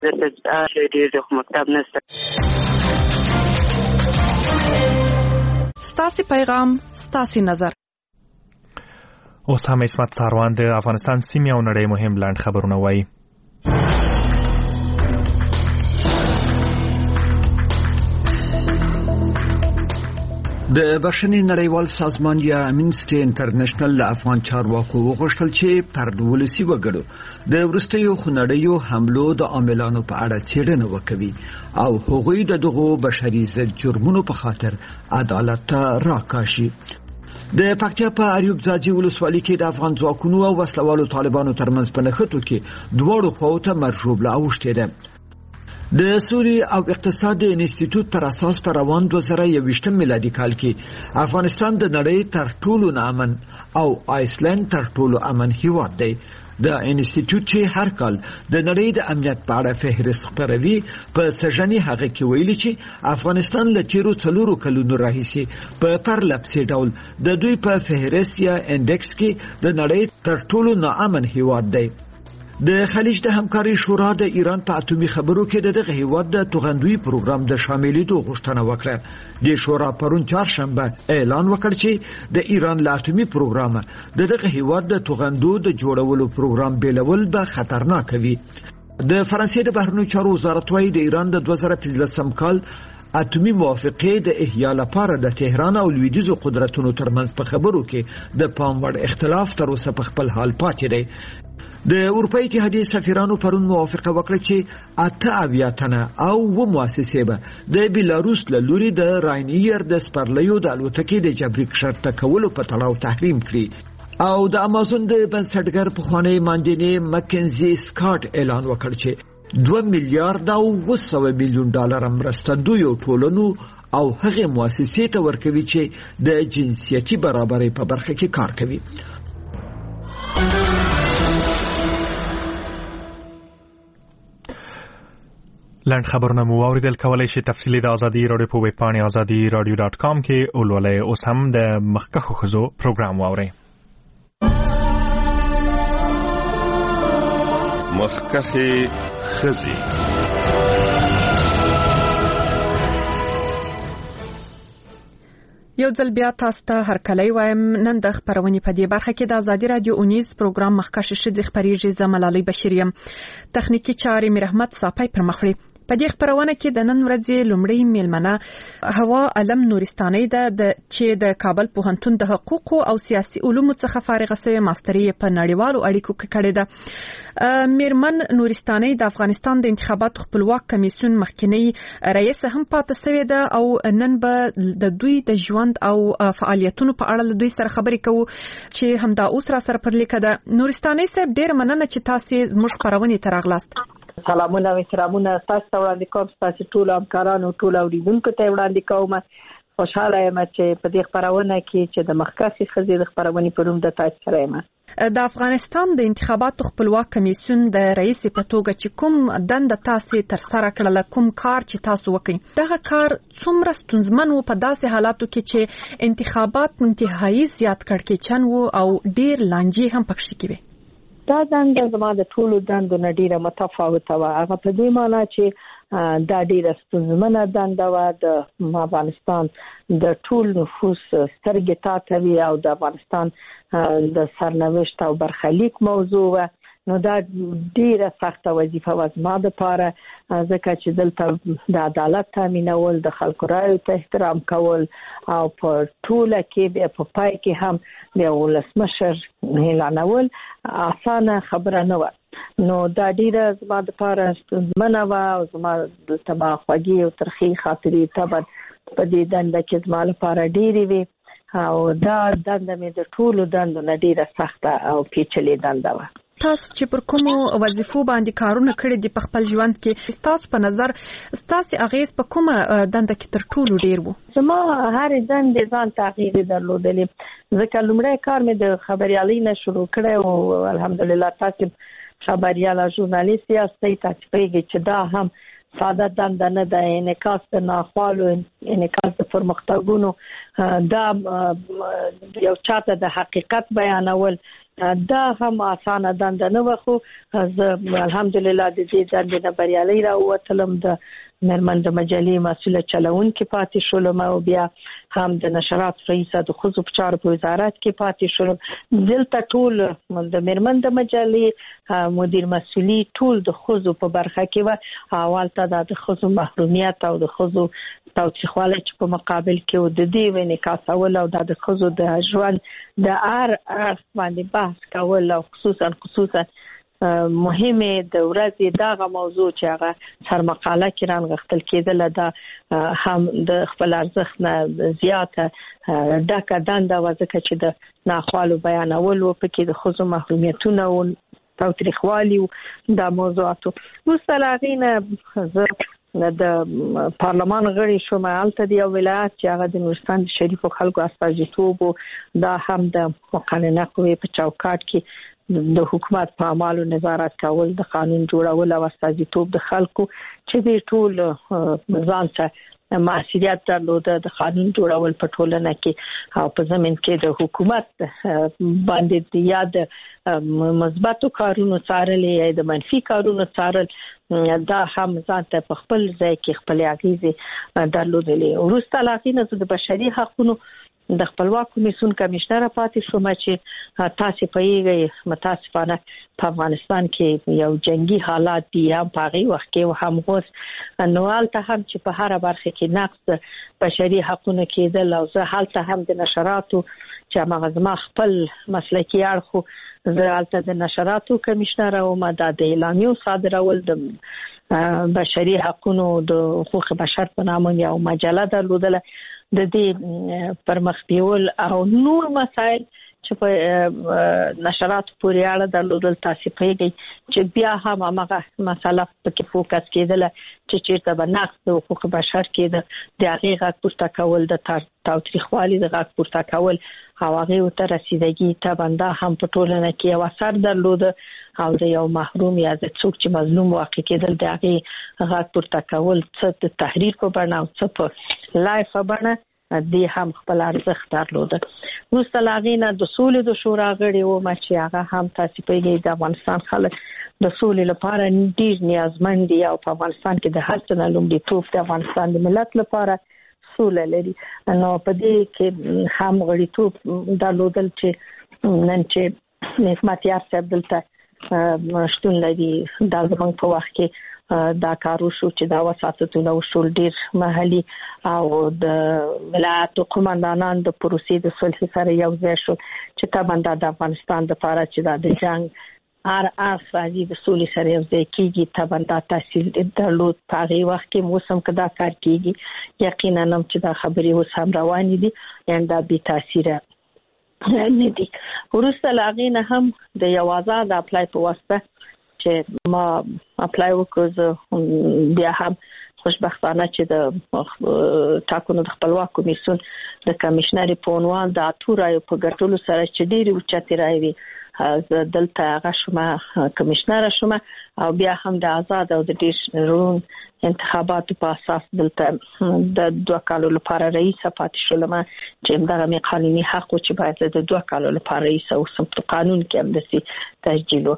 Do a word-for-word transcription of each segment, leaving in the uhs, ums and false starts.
دلته ډېر د مکتب نشته. ستاسي پیغام ستاسي نظر. اوس هم عصمت ساروان د افغانستان سیمې او نړۍ مهم لاند خبرونه وایي. د بشري نړیوال سازمان یا امنسټي انټرنیشنل له افغان چارواکو وغوښتل چې پر ولسي وګړو د ورستیو خنړیو حملو د عاملانو په اړه څېړنه وکړي او هغوی د دغو بشري ضد جرمونو په خاطر عدالت ته راکاشي. د پکتیا په اریوب ځاځي ولسوالۍ کې د افغان ځواکونو او وسلوالو طالبانو ترمنځ په نښتو کې دواړو خواو ته مرجوبله اوښتې ده. د سوري او اقتصاد انسټیټیوټ پر اساس پر روان دوه زره یوویشتم میلادي کال کې افغانستان د نړۍ تر ټولو امن او آیسلند تر ټولو امن هیواد دی. د انسټیټیوټ چې هر کال د نړۍ د امنیت په اړه فهرست خپروي په سژنې هغه کې ویلي چې افغانستان له تیرو څلورو کلونو راهیسې په پرلپسې ډول د دوی په فهرست یا انډکس کې د نړۍ تر ټولو ناامن هیواد دی. د خلیج د همکاري شورا د ایران په اتومي خبرو کې دغه هیواد د توغندوی پروګرام د شاملېدو غوښتنه وکړه. د شورا پرون چهارشنبه اعلان وکړ چې د ایران له اتومي پروګرام دغه هیواد د توغندو د جوړولو پروګرام بیلول به خطرناک وي. د فرانسې د بهرنیو چارو وزارت وايي د ایران د دوه زره پنځلسم کال اتومي موافقې د احیا لپاره د تهران او لویدیځو قدرتونو ترمنځ په خبرو کې د پام وړ اختلاف تر اوسه په خپل حال پاتې دی. د اروپای اتحادیې سفیرانو پرون موافقه وکړه چې اته اویا تنه او و مؤسسې به د بیلاروس له لوري د راینیر د سپرلیو د الوتکې د جبري کښته کولو په تړاو تحریم کړي او د امازون د بنسټګر پخوانی ماندینی مکنزي سکاټ اعلان وکړ چې دوه میلیارډ او اوه سوه میلیون ډالر مرستندوی ټولنو او هغه مؤسسې ته ورکوي چې د جنسیتي برابرۍ په برخه کې کار کوي. لاند خبرونه مو اوریدل. کولای شئ تفصیلی د ازادي رادیو په ویب پاڼه ازادي رادیو ډاټ کام کې ولولئ. اوس هم د مخکښو ښځو پروګرام واورئ. مخکښې ښځې. یو ځل بیا تاسو ته هرکلی وایم. نن د خبرونې په دې برخه کې د ازادي رادیو اونیز پروګرام مخکښې ښځې خبرېږي. زه ملالۍ بشیر یم. تخنیکی چارې میر احمد صافی پر مخ وړي. په دې خبرونه کې د نن ورځې لومړی میلمنه هوا علم نورستانۍ ده چې د کابل پوهنتون د حقوق او سیاسي علومو څخه فارغه شوې ماستري په نړیوالو اړیکو کې کړې ده. میرمن نورستانۍ د افغانستان د انتخاباتو خپلواک کمیسیون مخکنی رئیس هم پاتې شوې ده او نن به د دوی د ژوند او فعالیتونو په اړه له دوی سره خبرې کوو چې همدا اوس را سره پر لیکه ده. نورستانۍ صاحب ډېر مننه چې تاسو زموږ خبرونه ته راغلاست. سلامونه او احترامونه تاسو ته وړاندې کوم. تاسو ټول همکارانو ټول اوریدونکو ته وړاندې کوم. خوشاله یم چې په دې خبرونه کې چې د مخکښې ښځې د خبرونې په نوم د تاسو سره یم. د افغانستان د انتخاباتو خپلواک کمیسیون د رئیس په توګه چې کوم دنده تاسو تر سره کړل، کوم کار چې تاسو وکړي، دغه کار څومره ستونزمن و په داسې حالاتو کې چې انتخابات انتهایی زیات کړکېچن و او ډیر لانجې هم پکې کېږي؟ دا دنده زما د ټولو دندو نه ډیره متفاوته وه. هغه په دې معنی چې دا ډیره ستونزمنه دنده وه. د افغانستان د ټول نفوس سترګې تاته وي او د افغانستان د سرنوشت او برخلیک موضوع وه. نو دا ډیره سخته وظیفه وه زما دپاره، ځکه چې دلته د عدالت تامینول، د خلکو رایو ته احترام کول او په ټوله کې بیا په پای کې هم د ولسمشر اعلانول اسانه خبره نه وه. نو دا ډیره زما دپاره ستونزمنه وه او زما دلته به خوږې او ترخې خاطرې طبعا په دې دنده کې زما لپاره ډیرې وي او دا دنده مې د ټولو دندو نه ډیره سخته او پیچلې دنده وه. تاسو چې پر کومو وظیفو باندې کارونه کړی دي په خپل ژوند کې، تاسو په نظر تاسو اغیز په کومه دنده کې تر ټولو ډیر وو؟ زما هر دنده ځان تغییر درلودلې، ځکه لومړی کار مې د خبريالۍ نه شروع کړی او الحمدلله تاسو خبرياله ژورنالیست یاستئ. تاسو پیږئ چې دا هم ساده دنده نه ده. انعکاس د ناخوالو، انعکاس د پرمختګونو، دا یو چاته د حقیقت بیانول دا هم اسانه دنده نه وخو زه الحمدلله د دې دندې نه بریالي راووتلم. د مرمن د مجلې مسؤله چلونکي پاتې شولم او بیا هم د نشرات رئیسه د خصوصي چارو په وزارت کې پاتې شولم. دلته ټول د مرمن د مجلې مدیر مسؤلی ټول د خصوصي په برخه کې و. اول ته د خصوصي محرومیت او د خصوصي توثیقواله چې په مقابل کې و د دې ونکاسول او د خصوصي د ژوند د ار باندې بحث کول او خصوصا خصوصا مهمه د ورځې دغه موضوع چې هغه سر مقاله کې رانغښتل کېدل دا هم د خپل ارزښت نه زیاته ډکه دنده وځکه چې د ناخوالو بیانول او پکې د خصوصي محرومیتونه او تاوتریخوالي د موضوعاتو مستلاغینه زه د پارلمان غړي شوم. البته د یو ولایت چې هغه د نورستان د شریفو خلکو استازیتوب دا هم د مقننه قوې په چوکاټ کې د حکومت په اعمالو نظارت کول، د قانون جوړول او استازیتوب د خلکو چې د ټول ځان ته مسؤلیت درلوده د قانون جوړول په ټولنه کې او په زمين کې د حکومت باندې د یاد مثبتو کارونو څارلې یا د منفي کارونو څارل دا هم ځان ته په خپل ځای کې خپل اغیزه درلودلې. ورسته لاغینه د بشري حقوقو د خپلواک کمیسیون کمشنر پاتې شوم چې تاسو په یوه متاسفانه په افغانستان کې یو جنگي حالات دي هم په هغه وخت کې هم اوس نوال ته هم چې په هر برخه کې نقص بشري حقوقو کېدل او زه حالته هم د نشراتو چې مغزما خپل مسلکي اړخو زه حالته د نشراتو کمشنر او ماده د اعلامیو صادرول د بشري حقوقو د حقوق بشر په نامه یو مجله درلودله. د دې پرمخ بیول او نور مسائل چې په نشرات پورې اړه درلودل تاسو پیږي چې بیا هم هغه مسله په کې فوکس کېدل چې چیرته به نقص د حقوق بشر کې د هغه پورته کول د تاوتریخوالي د غږ پورته کول او هغه ته رسیدګي ته بنده هم په ټولنه کې یو اثر درلود او د یو محروم یا د څوک چې مظلوم واقع کېدل د هغه غږ پورته کول څه د تحریر په بڼه او څه په لایف په بڼه دې هم خپل ارزښت درلود. مستلاغینه د سولې د شورا غړي و ما چې هغه هم تاسو پیږي د افغانستان خلک د سولې لپاره ډیر نیازمند دي او په افغانستان کې د هر څه نه لومړیتوب د افغانستان د ملت لپاره سوله لري. نو په دې کې هم غړیتوب درلودل چې نن چې نعمت یار صاحب دلته شتون لري دا زموږ په وخت کې دا کارو شو چې دا وساتونه وشول ډیر محلي او د ولایت قومندانان د پروسې د صلح سره یو ځای شو چې تاباندا د افغانستان د لپاره چې د جنگ ار ار راځي د سولې سره یو ځای کیږي تاباندا تحصیل درلود په هغه وخت کې موسم کدا کار کیږي یقینا نم چې دا خبرې اوس هم روان دي یعنی دا به تاثیر نه دي. ورسته لاغینه هم د یو آزاد اپلای په واسطه چې ما اپلای وکړ بیا هم خوشبختانه چې د ټاکنو د خپلواک کمیسیون د کمشنر په عنوان د اتورای په ګټلو سره چې ډیری اوچتي راوي دلته هغه شومه کمشنر شومه او بیا هم د آزاد او د ډیشنرون انتخاباتو په اساس دلته د دوه کالو لپاره رئیس پاتې شولم چې دغه می قانوني حق چې باید د دوه کالو لپاره رئیس او سمت قانون کې هم دسي تسجیلو.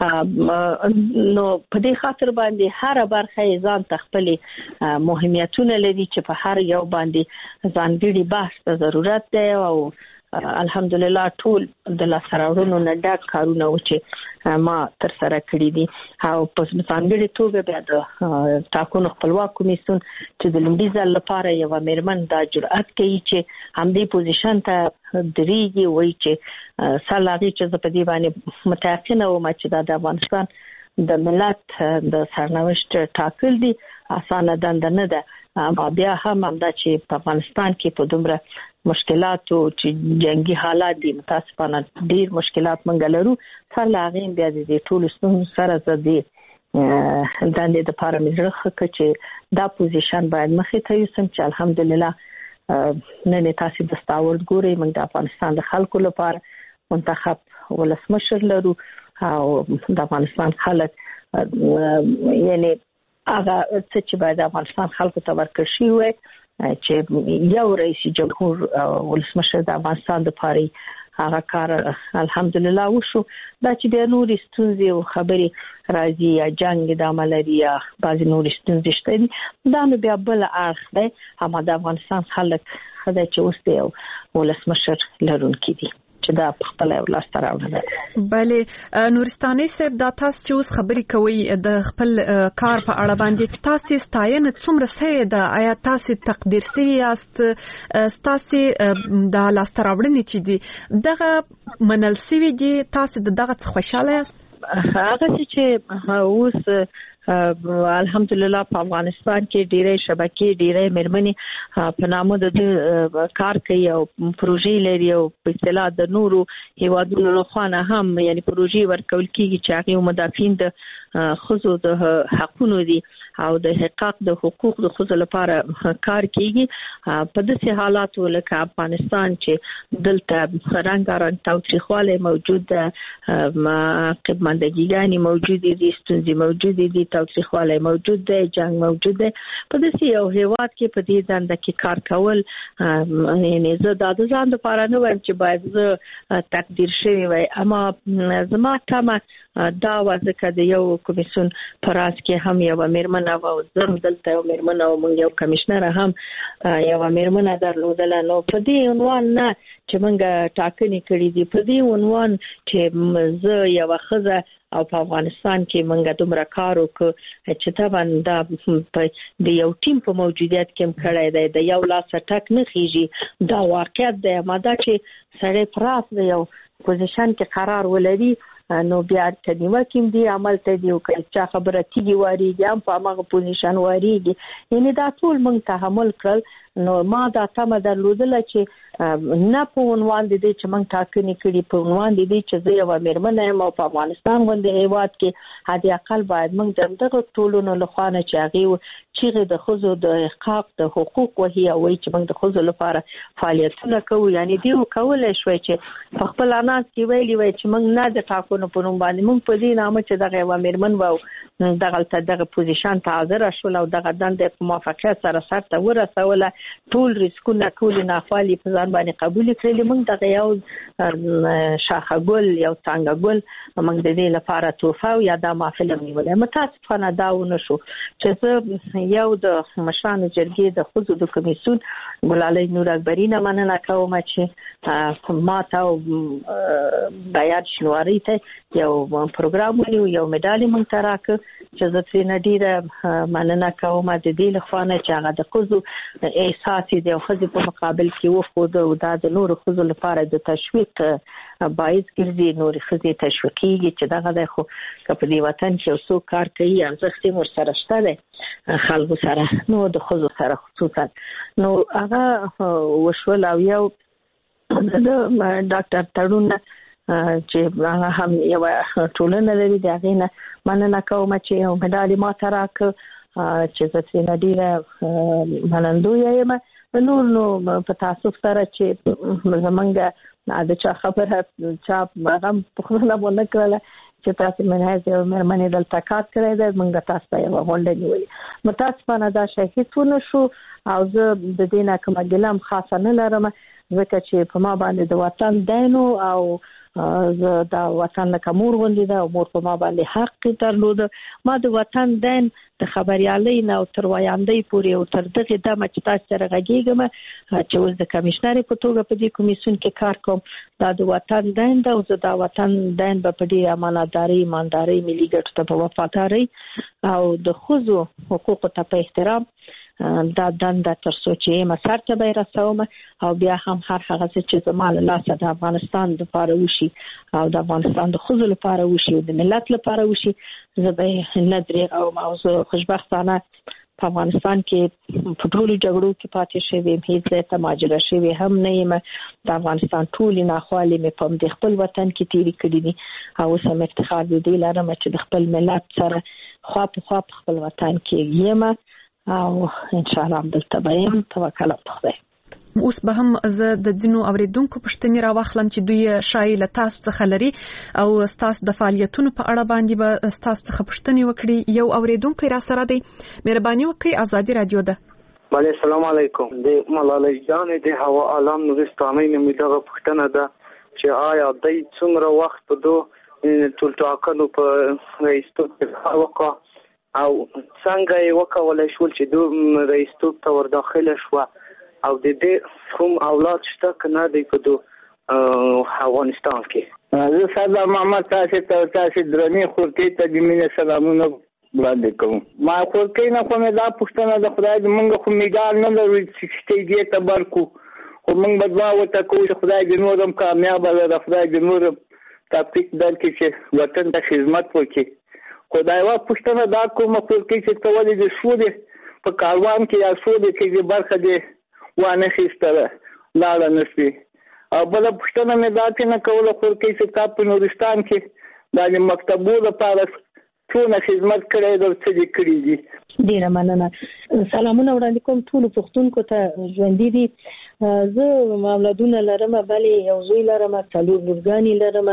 نو په دې خاطر باندې هر برخه ځان تخپلې مهمیتونه لري چې په هر یو باندې ځانګړي بحث ته ضرورت دی او الحمدلله ټول د لاسراورونو نه ډک کارونه و چې ما تر سره کړی دي او په ځانګړي توګه بیا د ټاکنو خپلواک کمیسیون چې د لومړي ځل لپاره یو مرمن د جرأت کوي چې همدې پوزیشن ته درېږي وایي چې سلاغي چې په دې باندې متأکد وم چې د افغانستان د ملت د سرنوشت ټاکل دي اسانه دنده نه ده بیا هم همدا چې په افغانستان کې په دومره مشکلاتو چې جنگي حالات دي متاسفانه ډیر مشکلات مونږ لرو سره لاغین بیا د ټولو ستونزو سره زدي د دې لپاره مې ځکه چې دا پوزیشن باید مخې ته یوسم چې الحمدلله نن تاسو د ستاورد ګوري موږ د افغانستان د خلکو لپاره منتخب ولسمشر لرو او د افغانستان خلک یعنی هغه چې باید د افغانستان خلکو ته ورکړ شي وي چې یو رئیس جمهور ولسمشر د افغانستان د پاره هغه کار الحمدلله وشو. دا چې بیا نورې ستونزې او خبرې راځي یا جنگ د عملري یا بعضې نورې ستونزې شته دي، دا نو بیا بل اړخ دی. اما د افغانستان خلک خدای چې اوس دی او ولسمشر لرونکي دي چې دا په خپل ولاس تر راوړل. بله نورستاني صاحب، دا تاسو چې اوس خبرې کوي د خپل کار په اړه باندې، تاسو ستاینه څومره سه ده؟ آیا تاسو تقدیر سوي یاست؟ تاسو د لاس تر راوړنې چې دي دغه منل سوي دي، تاسو دغه څه خوشاله یاست؟ هغه چې اوس الحمدلله په افغانستان کې ډېرې شبکې ډېرې مېرمنې په نامه د کار کوي او پروژې لري او په اصطلاح د نورو هیوادونو لخوا نه هم یعنی پروژې ورکول کیږي چې هغه مدافعین د ښځو د حقوقو دي او د حقوق د حقوق د ښځو لپاره کار کیږي. په داسې حالاتو لکه افغانستان چې دلته رنګارنګ تاوتریخوالی موجود ده، قبمندګیګانې موجود دي، ستونزې موجود دي، تاوتریخوالی موجود دی، جنگ موجود دی. په داسې یو هیواد کې په دې دنده کې کار کول، یعنی زه دا د ځان لپاره نه وایم چې باید زه تقدیر شوی وای، اما زما تمه دا و ځکه د یو کمیسیون پر اس کې هم یو مېرمن او زم دلته یو مېرمن او موږ یو کمشنر هم یو مېرمن درلودل. نو په دې عنوان نه چې موږ ټاکنې کړې دي، په دې عنوان چې زه یو ښځه او په افغانستان کې موږ دومره کار وکړو چې طبعا دا د یو ټیم په موجودیت کې هم کړی دی، د یو لاس ټک نه خېږي، دا واقعیت دی. ما دا چې سړی پراس د یو پوزیشن کې قرار ولري نو بیا تدیمه کوم دی عمل ته دی او چې خبره تیږي واریږي هم په هغه پوزیشن واریږي، یعنی دا ټول موږ تحمل کړل. نو ما دا تمه درلودله چې نه په عنوان دي چې موږ ټاکنې کړي، په عنوان دي چې زه یو مېرمن یم او په افغانستان باندې هیواد کې حد اقل باید موږ دغه ټولونو لخوا نه چې هغه چې د ښځو د حقوق د حقوق وهي او چې موږ د ښځو لپاره فعالیتونه کوو، یعنی دی کولای شوی چې په خپل اناس کې ویلي وای چې موږ نه د ټاکنو په نوم باندې موږ په دې نامه چې دغه یو مېرمن وو دغه دغه پوزیشن ته حاضر شول او دغه دنده په موافقت سره سرته ورسوله، ټول ریسکونه ټول ناخوالي په ځان باندې قبول کړل. موږ دغه یو شاخه ګل یو څنګه ګل موږ د دې لپاره توفه او یا د محفل نیولې. متاسفانه دا ونه شو چې زه یو د مشرانو جرګې د ښځو د کمیسیون ګلالۍ نور اکبري نه مننه کوم چې ما ته بیان شنواري ته یو پروګرام ونیو، یو مډال مونږ ته راکړ چې زه ترې ډېره مننه کوم د دې لخوا نه چې هغه د ښځو احساس د یو ښځې په مقابل کې وښود او دا د نورو ښځو لپاره د تشویق باعث ګرځي، نورې ښځې تشویقېږي چې دغه دی. خو که په دې وطن کې یو څوک کار کوي ارزښت یې ورسره شته دی خلکو سره، نو د ښځو سره خصوصا نو هغه وشول. او یو د ډاکټر تړون چې هغه هم یو ټولنه لري، د هغې نه مننه کوم چې یو مډال ما ته راکړ چې زه ترېنه ډېره منندویه یم. نور نو په تاسف سره چې زمونږ د چا خبره چا هغه پوښتنه ونه کړله چې تاسو منځ یو مېرمنې دلته کار کړی دی، موږ تاسو ته یوه غونډه نیولې. متاسفانه دا شی هېڅ ونه شو او زه د دې نه کومه ګیله هم خاصه نه لرم، ځکه چې په ما باندې د وطن دین او زه دا وطن لکه مور غوندې ده او مور په ما باندې حق درلوده. ما د وطن دین د خبریالۍ نه او تر ویاندۍ پورې او تر دغې دمه چې تاسو سره غږېږم چې اوس د کمیشنرې په توګه په دې کمیسیون کې کار کوم، دا د وطن دین ده او زه دا وطن دین به په ډېرې امانتدارۍ ایماندارۍ ملي ګټو ته په وفادارۍ او د ښځو حقوقو ته په احترام دا دنده تر څو چې مسار ته به رسوم او بیا هم هر هغه چې زما له لاسه د افغانستان لپاره وشي او د افغانستان د ښځو لپاره وشي او د ملت لپاره وشي، زه به نه درېږم او زه خوشبختانه په افغانستان کې په ټولو جګړو کې پاتې شوې یم، هېڅ ځای ته مهاجره شوې هم نه یم. د افغانستان ټولې ناخوالې مې په همدې خپل وطن کې تېرې کړي دي او اوس هم افتخار د دې لرم چې د خپل ملت سره خوا په خوا په خپل وطن کې یم او ان شاء الله دلته به یم. توکل په خدای. اوس به هم زه د ځینو اوریدونکو پوښتنې راواخلم چې دوی شایي له تاسو څخه لري او ستاسو د فعالیتونو په اړه باندې به ستاسو څخه پوښتنې وکړي. یو اوریدونکی را سره دی، مهرباني وکړئ، ازادي رادیو ده. بله السلام علیکم. د ملالۍ جان د هوا عالم نورستانۍ نومیدغه پوښتنه ده چې آیا د څومره وخت په دو ټول ټاکنو په رئیستوب کې وکړه او څنګه یې وکولای شول چې دو رئیستوب ته ور داخله شو او د دې کوم اولاد شته کنه دی په دو افغانستان کې. زه سردار محمد تاسو ته تاسو درنې خورکې ته د مینې سلامونه وړاندې کوم. ما خورکې نه کومه دا پښتنه د خدای د مونږ خو میګال نه لري چې دې ته برکو خو مونږ بدوا وته کوو چې خدای دې نورم کامیاب وي، خدای دې نورم توفیق درکړي چې وطن ته خدمت وکړي. خدای وا پښتنه دا کومه خورکې چې ته ولې د شورې په کاروان کې یا شورې کې برخه دې وانه خېستره لاړه نشي. او بل پښتنه مې دا چې نه کوله خورکې چې تا په نورستان کې د مکتبو لپاره ټول خدمت کړی د څه دي کړی دي. ډیره مننه. سلامونه وړاندې کوم ټول پښتونکو ته ژوندۍ دي. زه مولودونه لرم، بلې یو زوی لرم، څلور لورګانې لرم.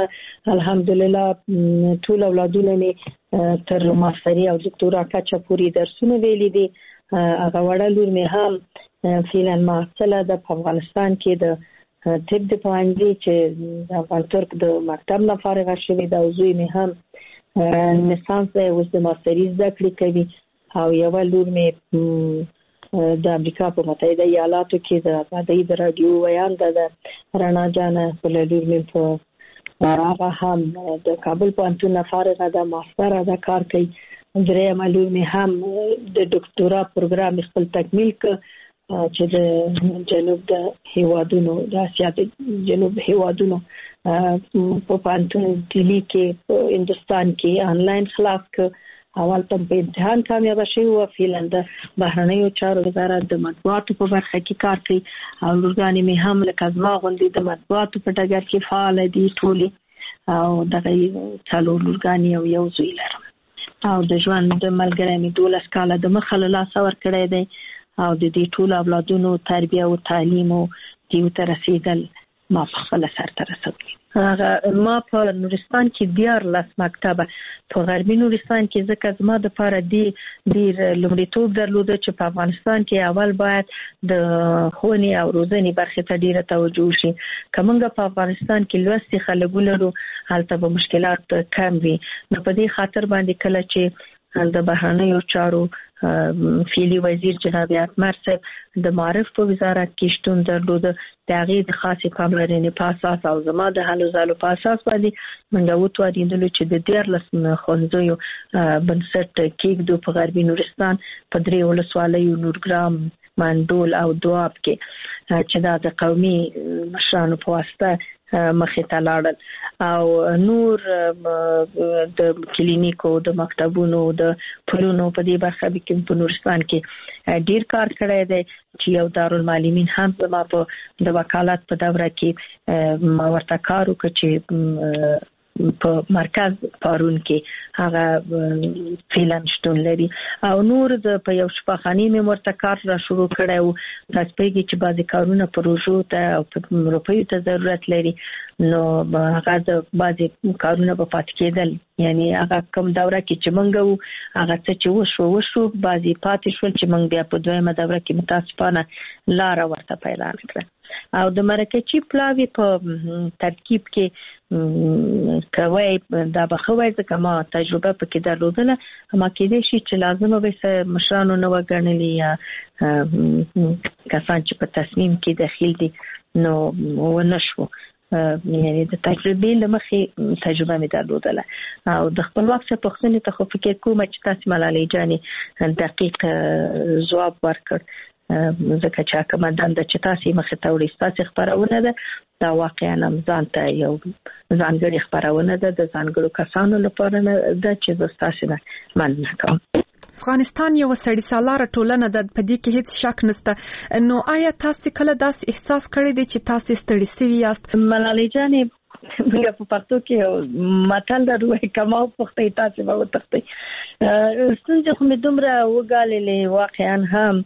الحمدلله ټول اولادونه مې تر ماستري او دکتورا کچه پورې درسونه ویلي دي. هغه وړه لور مې هم فعلا محصله ده په افغانستان کې د طب د پوهنځي چې د افغان ترک د مکتب نه فارغه شوې ده. او زوی مې هم نسانس دی، اوس د ماستري زده کړې کوي. او یوه لور مې د امریکا په متحده ایالاتو کې د آزادۍ د راډیو ویانده ده رڼا جانه. بله لور مې په هغه هم د کابل پوهنتون نه فارغه ده، ماستره ده، کار کوي. درېیمه لور مې هم د ډاکټورا پروګرام خپل تکمیل کړ چې د جنوب د هیوادونو د اسیا د جنوب هیوادونو په پوهنتون دلی کې په هندوستان کې آنلاین خلاص کړ. اول ته په امتحان کامیاب شوی او فعلا د بهرنیو چارو وزارت د مطبوعاتو په برخه کې کار کوي. او لورګانې مې هم لکه زما غوندې د مطبوعاتو په ډګر کې فعال دي ټولې. او دغه څلور لورګانې او یو زوی لرم. او د ژوند د ملګری مې دولس کاله د مخه له لاسه ورکړی دی. او د دې ټول اولادونو تربیه او تعلیم او دیو ته رسیدل ما په خپل سر ته رسوي. ما په نورستان کې دیار لاس مکتبه په غربي نورستان کې ځکه زما د لپاره دی ډیر لومړیتوب درلوده چې په افغانستان کې اول باید د ښوونې او روزنې برخې ته ډیره توجه شي. که موږ په افغانستان کې لوستي خلک ولرو هلته به مشکلات کم وي. نو په دې خاطر باندې کله چې د بهرنیو چارو فعلی وزیر جناب اتمر صاحب د معرف په وزارت کې شتون درلوده، د هغې د خاصې پاملرنې په اساس او زما د هلو ځلو په اساس باندې موږ وتوانېدلو چې د دیارلس ښوونځیو بنسټ کېږدو په غربي نورستان په درې ولسوالیو نورګرام، منډول او دواب کې چې دا د قومي مشرانو په واسطه مخې ته لاړل. او نور د کلینیکو، د مکتبونو، د پلونو په دې برخه کې په نورستان کې ډیر کار کړی دی چې یو دارالمعلمین هم زما په د وکالت په دوره کې ما ورته کار وکړ چې په مرکز پارون کې هغه فعلا شتون لري. او نور د په یو شفاخانې مې ورته کار را شروع کړی و. تاسو پوهېږئ چې بعضې کارونه پروژو ته او په روپیو ته ضرورت لري، نو هغه د بعضې کارونه به پاتې کېدل. یعنی هغه کوم دوره کې چې موږ وو هغه څه چې وشو وشو بعضې پاتې شول چې موږ بیا په دویمه دوره کې متاسفانه لاره ورته پیدا کړه. او د مرکچی پلاوی په ترکیب کې کوي دا به خوي ځکه ما تجربه پکې درلودله. ما کېدې شي چې لازمه به مشرانو نه وګڼلي یا کسان چې په تصمیم کې داخل دي نو ونشو. یعنی د تجربې له مخې تجربه مې درلودله. او د خپلواک څخه پوښتنې ته خو فکر کوم چې تاسو ملالۍ جانې دقیق ځواب ورکړ، ځکه چې کومه دنده چې تاسو مخې ته وړئ ستاسو خبرونه ده دا واقعا هم ځان ته یو ځانګړې خبرونه ده د ځانګړو کسانو لپاره ده چې زه ستاسو نه مننه کوم. افغانستان یو سړی سالاره ټولنه ده، په دې کې هیڅ شک نشته. نو آیا تاسو کله داس احساس کړی دی چې تاسو ستړي شوي یاست؟ ملالۍ جانې موږ په پښتو کې متل درو کما پختې تاسو به وتښتئ. ستونزې خو مې دومره وګاللې واقعا هم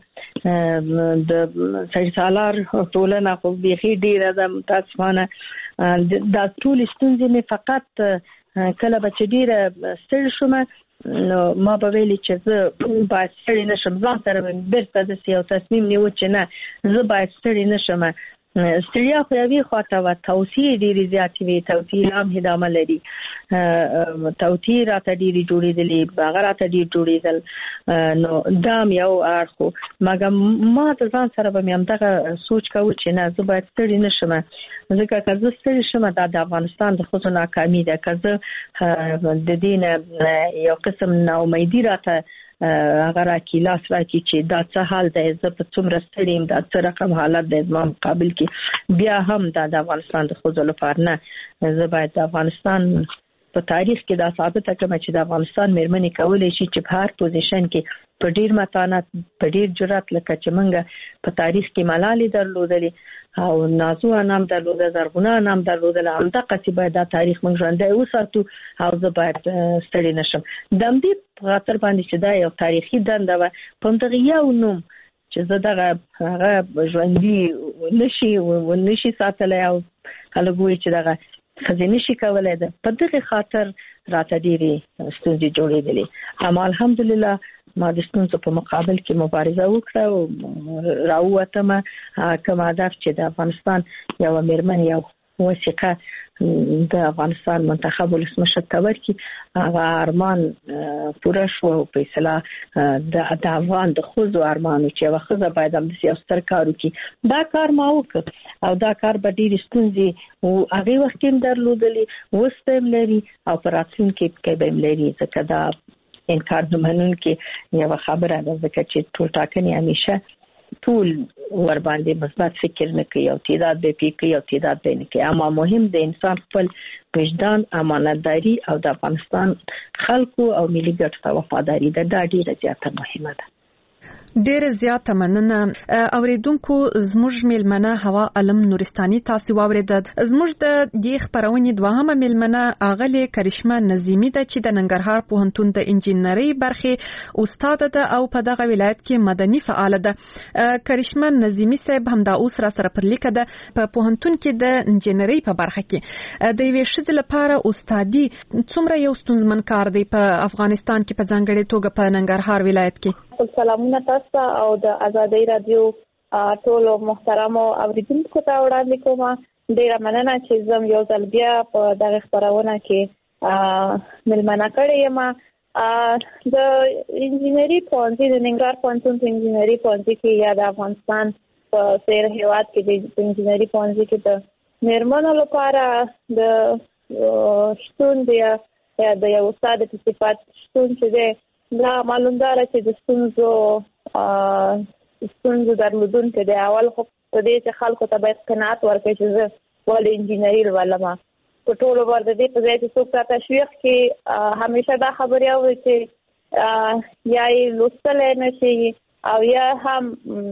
د سړي سالار ټولنه خو بیخي ډیره ده متاسفانه. دا ټول ستونزې مې فقط کله به چې ډیره ستړي شوم نو ما به ویلي چې زه باید ستړي نشم، ځان سره بیرته داسې یو تصمیم نیو چې نه زه باید ستړي نشم. ستړیا خو یوې خواته و توصیې ډېرې زیاتې وي توصیې هم ادامه لري توصیې راته ډېرې جوړېدلې هغه راته ډېر جوړېدل نو دا هم یو اړخ و مګر ما د ځان سره به مې همدغه سوچ کوو چې نه زه باید ستړې نه شم ځکه که زه ستړې شم دا د افغانستان د ښځو ناکامي ده که زه د دې نه یو قسم ناامیدي راته هغه راکې لاس راکې چې دا څه حال دی زه په څومره ستړې یم دا څه رقم حالت دی زما مقابل کې بیا هم دا د افغانستان د ښځو لپاره نه زه باید د افغانستان په تاریخ کې دا ثابته کړم چې د افغانستان مېرمنې کولی شي چې په هر پوزیشن کې په ډېر متانت په ډېر جرأت لکه چې موږ په تاریخ کې ملالۍ درلودلې او نازو انام درلوده زرغونه انام درلودله همدغسې باید دا تاریخ موږ ژوندی وساتو او زه باید ستړې نه شم د همدې په خاطر باندې چې دا یو تاریخي دنده وه په همدغه یو نوم چې زه دغه هغه ژوندي نشي ونشي ساتلی او خلک وایي چې دغه ښځې نشي کولی ده په دغې خاطر راته ډېرې ستونزې جوړېدلې اما الحمدلله ما د ستونزو په مقابل کې مبارزه وکړه او راووتمه کوم هدف چې د افغانستان یوه مېرمن یو وثیقه د افغانستان منتخب ولسمشر ته ورکړي هغه ارمان پوره شو او په اصطلاح د افغان د ښځو ارمان چې یوه ښځه باید همداسې یو ستر کار وکړي دا کار ما وکړ او دا کار به ډېرې ستونزې و هغې وخت کې هم درلودلې اوس به هم لري او په راتلونکي کې به هم لري ځکه دا انکار نه منونکي یوه خبره ده ځکه چې ټول ټاکنې همیشه ټول ور باندې مثبت فکر نه کوي او تعداد به پی کوي او تعداد به نه کوي اما مهم د انسان خپل وجدان امانتداري او د افغانستان خلکو او ملي ګټو ته وفاداري ده دا ډیره زیاته مهمه ده ډېر زیاته مننه اوریدونکو زموږ میلمنه هوا علم نورستاني تاسو واوریدل زموږ د دې خبرونې دوهمه میلمنه اغلی کرشمه نظیمی ده چې د ننګرهار پوهنتون د انجینرۍ برخې استاد ده او په دغه ولایت کې مدني فعال ده کرشمه نظیمی صاحب هم د اوس را سره پر لیکه ده په پوهنتون کې د انجینرۍ په برخه کې د یوې ښځې لپاره استادي څومره یو ستونزمن کار دی په افغانستان کې په ځانګړې توګه په ننګرهار ولایت کې سلامونه تاسو او د آزادۍ رادیو ټولو محترمو اوریدونکو ته وړاندې کوم ډیره مننه چې زم یو ځل بیا په دغه خبرونه کې ملمنه کړې یم د انجینري پوهنځي د ننګرهار پوهنتون په انجینري پوهنځي کې یا د افغانستان په سیر هیواد کې د انجینري پوهنځي کې د مېرمنو لپاره د شتون دی یا د یو استاد په صفت شتون چې دی دا معلومدار چې د ستونزو ستونزو درلودونکي دی اول خو په دې چې خلکو ته باید قناعت ورکړي چې زه ولې انجینري لولم په ټولو ور د دې په ځای چې څوک ته تشویق کړي همیشه دا خبرې اوري چې یا یې لوستلی نه شي او یا هم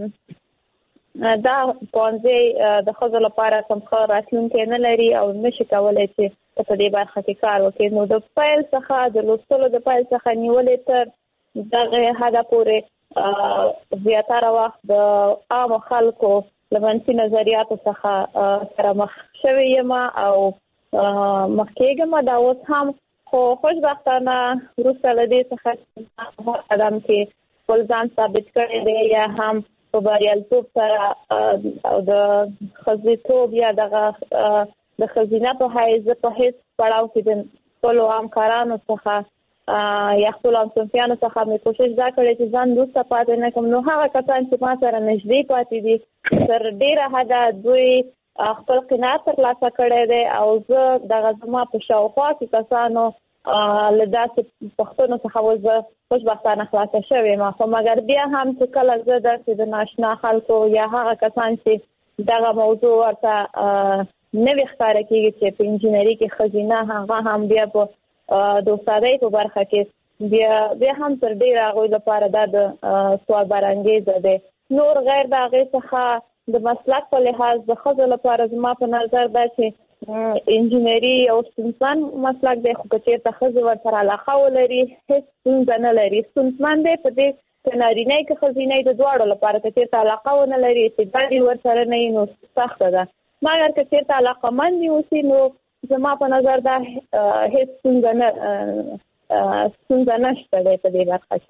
دا پوهنځی د ښځو لپاره کوم ښه راتلونکی نه لري او نشي کولی چې په دې برخه کې کار وکړي نو د پیل څخه د لوستلو د پیل څخه نیولې تر دغه حده پورې زیاتره وخت د عامو خلکو له منفي نظریاتو څخه سره مخ شوې یم او مخ کېږم دا اوس هم خو خوشبختانه وروسته له دې څخه قدم کې خپل ځان ثابت کړی دی یا هم په بریالیتوب سره او د ښځېتوب یا دغه د ښځینه په حیث په هیڅ پړاو کې د خپلو همکارانو څخه یا خپلو همصنفیانو څخه مې کوشش دا کړې چې ځان وروسته پاتې نه کړم نو هغه کسان چې ما سره نږدې پاتې دي تر ډېره حده دوی خپل قناعت ترلاسه کړی دی او زه دغه زما په شاوخوا کې کسانو له داسې پوښتنو څخه اوس زه خوشبختانه خلاصه شوې یم خو مګر بیا هم چې کله زه داسې د ناشنا خلکو یا هغه کسان چې دغه موضوع ورته نوې ښکاره کېږي چې په انجینري کې ښځینه هغه هم بیا په د استادۍ په برخه کې بیا بیا هم تر ډېره هغوی لپاره دا د سوال برانګیزه دی نور غیر د هغې څخه د مسلک په لحاظ د ښځو لپاره زما په نظر دا چې انجینري یو ستونزمن مسلک دی خو که چېرته ښځې ورسره علاقه ولري هېڅ ستونزه نه لري ستونزمن دی په دې که نارینی که ښځینی د دواړو لپاره که چېرته علاقه ونه لري استعداد یې ورسره نه وي نو سخته ده مګر که چېرته علاقمند اوسي نو زما په نظر دا هېڅ ستونزه نه ستونزه نشته دی په دې برخه کې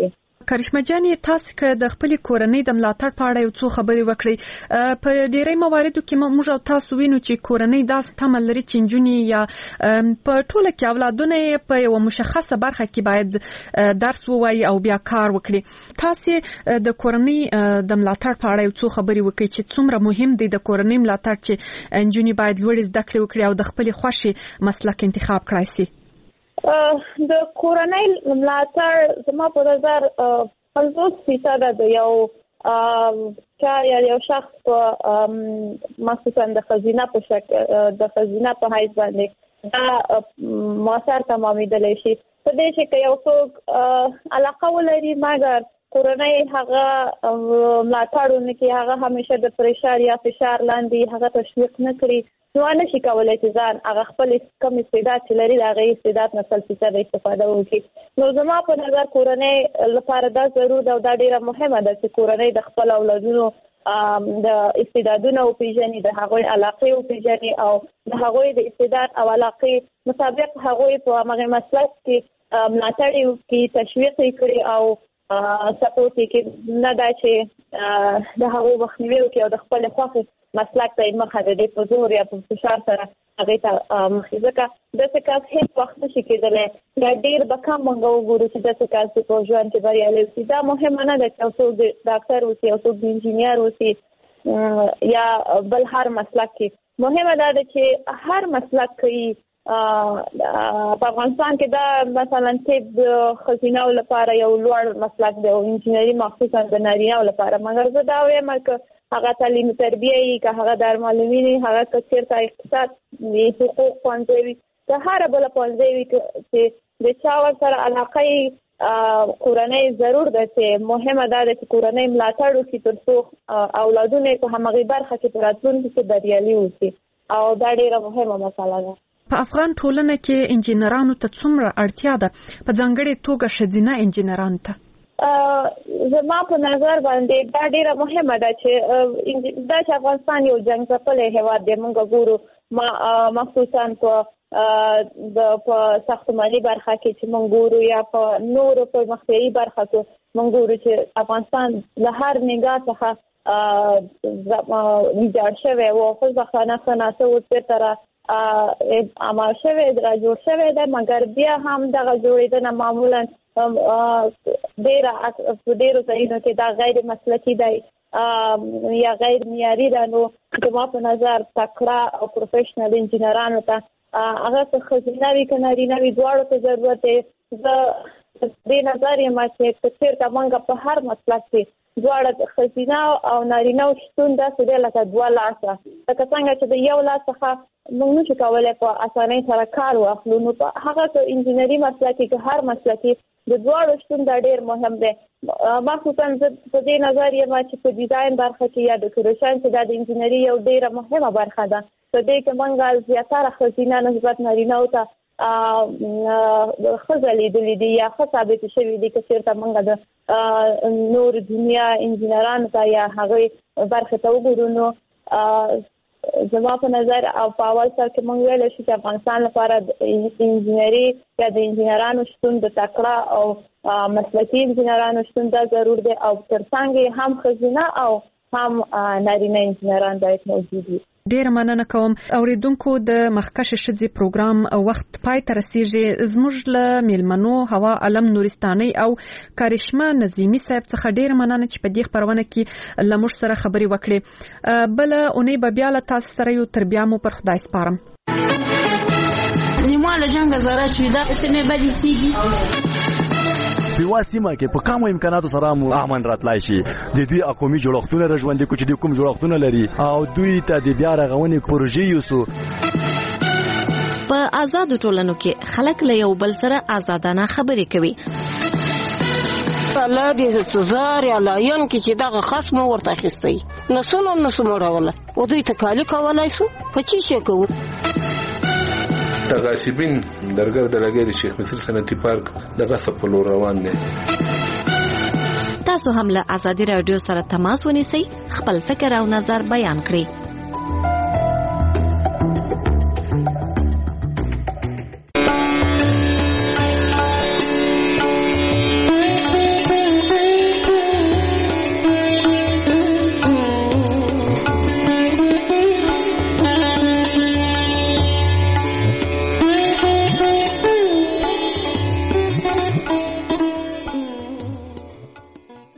کرشمه جان تاسو که د خپل کورنۍ د ملاتړ په اړه یو څو خبرې وکړي. په ډیری مواردو کې موږ تاسو وینو چې کورنۍ داس تمل لري چې نجونې یا په ټوله کې اولادونه په یو مشخصه برخه کې باید درس ووایي او بیا کار وکړي. تاسو د کورنۍ د ملاتړ په اړه یو څو خبرې وکړي چې څومره مهم دی د کورنۍ ملاتړ چې نجونې باید لوړ زده کړې وکړي او د خپل خوښي مسلک انتخاب کړای شي. د کورنۍ ملاتړ زما په نظر پنځوس فیصد د یو کار یا یو شخص په مخصوصا د خزینه په شکل د خزینه په حیث باندې دا موثر تمامیدلی شي. په دې چې یو څوک علاقه ولري مګر کورنۍ هغه ملاتړ نه کوي، هغه همیشه د پریشر یا فشار لاندې هغه تشویق نه کړي، نو نه شي کولای چې ځان هغه خپل کم استعداد چې لري هغه استعداد نه سل فیصد استفاده وکړي. نو زما په نظر کورنۍ لپاره دا ضرور ده او دا ډیره مهمه ده چې کورنۍ د خپل اولادونو د استعدادونو او پیژني، د هغوی علاقې او پیژني او د هغوی د استعداد او علاقې مطابق هغوی په هغه مسلک کې ملاتړ وکړي، تشویق کړي او سپورټ کې نه دا چې د هغوی مخنیوي وکړي او د خپل خوښې مسلک ته مخه د په زور یا په فشار سره هغه ته مخې ځکه د څه کار هیڅ وخت نشي کېدلی. دا ډیر به کم موږ وګورو چې د څه کار په ژوند کې بریالي وي. دا مهمه نه ده چې څوک د ډاکټر وي او څوک د انجینیر وي یا بل هر مسلک کې. مهمه ده چې هر مسلک کې په افغانستان کې دا مثلا طب خزینه لپاره یو لوړ مسلک دی او انجینری مخصوصا د نارینه لپاره، مګر زه دا وایم چې هغه تعلیم تربیه ای که هغه درملنه هغه کثیر تا اقتصاد وی حقوق پنځوي که هر بل پنځوي چې د چا سره علاقه کورنۍ ضرور ده چې مهمه ده چې کورنۍ ملاتړ وکړي ترڅو اولادونه په همغه برخه کې راتلونکي کې بریالي وي او دا ډیره مهمه مسله ده. په افغان ټولنه کې انجینرانو ته څومره اړتیا ده، په ځانګړي توګه ښځینه انجینرانو ته؟ زما په نظر باندې دا ډیره مهمه ده چې دا چې افغانستان یو جنګ ځپلی هیواد دی. موږ ګورو مخصوصا په د په ساختماني برخه کې چې موږ ګورو یا په نورو په مخفیایي برخه کې موږ ګورو چې افغانستان له هر نګاه څخه ویجاړ شوی و، خوځښتانه ښه ورته را عمل شوی را جوړ شوی دی، مګر بیا هم دغه جوړېدنه معمولا ډېره په ډېرو ځایونو کې دا غیر مسلکي دی یا غیر معیاري ده. نو زما په نظر تکړه او پروفیشنل انجینرانو ته هغه څه ښځینه وي که نارینه وي دواړو ته ضرورت دی. زه دې نظر یم چې که چېرته موږ په هر مسلک کې دواړه ښځینه او نارینه شتون داسې دی لکه دوه لاسه، لکه څنګه چې د یو لاس څخه موږ نشو کولی په اسانۍ سره کار واخلو، نو په هغه که انجینري مسلک کې که هر مسلک کې د دواړو شتون دا ډېر مهم دی. مخصوصا زه په دې نظر یم چې په ډیزاین برخه کې یا ډیکوریشن چې دا د انجینري یو ډېره مهمه برخه ده، په دې کې موږ زیاتره ښځینه نسبت نارینهو ته ښځه لیدلي دي یا ښه ثابت شوي دي. که چېرته موږ د نور دنیا انجینرانو ته یا هغوی برخې ته وګورو نو زما په نظر او په اول سر کې موږ ویلی شو چې افغانستان لپاره د انجینري یا د انجینرانو شتون د تکړه او مسلکي انجینرانو شتون دا ضرور دی او تر څنګ هم ښځینه او هم نارینه انجینران باید موجود وي. ډیر مننه کوم. اوریدونکو د مخکښ ښځې پروګرام وخت پای ته رسیږي. زموږ له میلمنو هوا علم نورستاني او کرشمه نظیمی صاحب څخه ډیر مننه چې په دې خبرونه کې له موږ سره خبرې وکړې. بل اونۍ به بیا له تاسو سره یو تر بیا مو پر خدای سپارم. نیمه جنگ زاره چې دا سمې بدې سیږي په واسمه کې په کومو امکاناتو سره مو امن راتلای شي. د دوی اقومي جوړښتونه رژوندې کوچ دي کوم جوړښتونه لري او دوی ته د بیا رغونې پروژې یوسو. په آزاد ټولنو کې خلک له یو بل سره آزادانه خبرې کوي. الله دې سزار یا لاین کې چې دغه خصم ورته اخیستی نسونه نسمه راوله او دوی تکالی کولای شو په چی شي کوو. تغاصبین درګر د لګې د شیخ مصر صنعتي پارک دغه سپلو روان دي. تاسو هم له آزادي رادیو سره تماس ونیسئ، خپل فکر او نظر بیان کړئ.